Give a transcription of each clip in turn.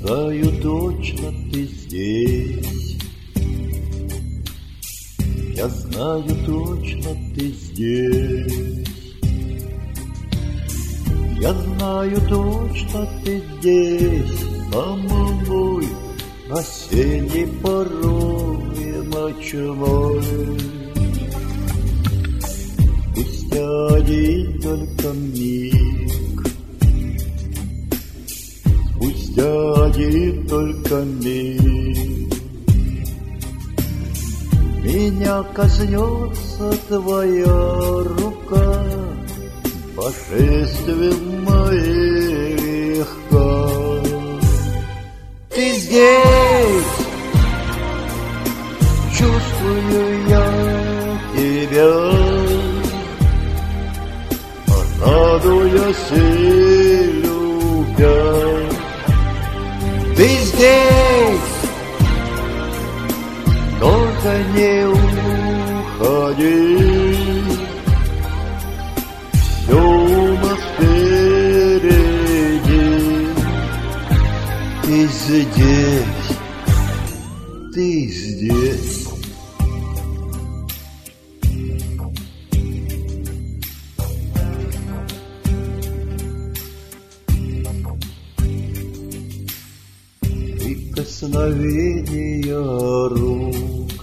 знаю точно, ты здесь. Я знаю точно, ты здесь. Я знаю точно, ты здесь. Со мной осенней порой ночной. Пусть один только миг, пусть один только миг, меня коснется твоя рука, по шествиям моей легка. Ты здесь, чувствую я тебя, радуясь и любя. Ты здесь, только не уходи, все у нас впереди. Ты здесь, ты здесь. Прикосновения рук,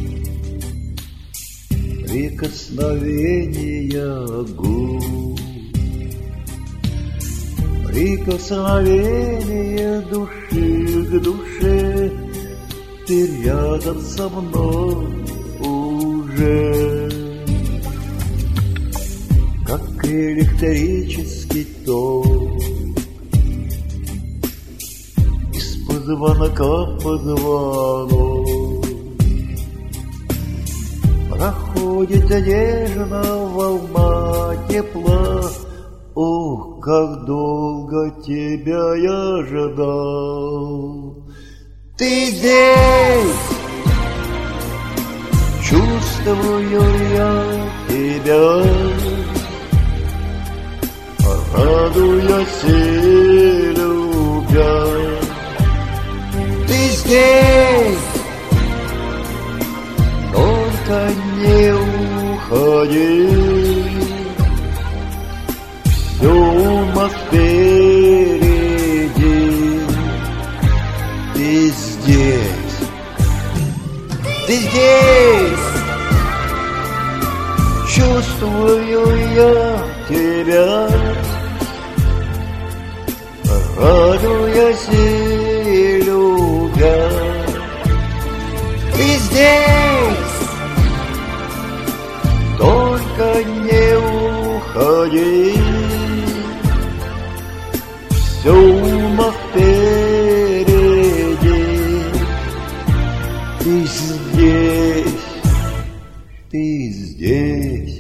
прикосновения губ, прикосновения души к душе. Ты рядом со мной уже, как электрический ток, из позвонка в позвонок. Проходит нежно волна тепла. Ох, как долго тебя я ждал. Ты здесь, чувствую я тебя, радуясь и любя. Ты здесь, только не уходи, все у нас впереди. Ты здесь, ты здесь, чувствую я тебя, радуясь и любя. Ты здесь, только не уходи, все у нас впереди. Ты здесь, ты здесь.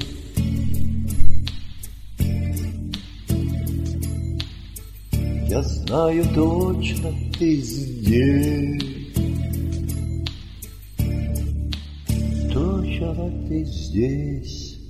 Я знаю точно, ты здесь. Точно ты здесь.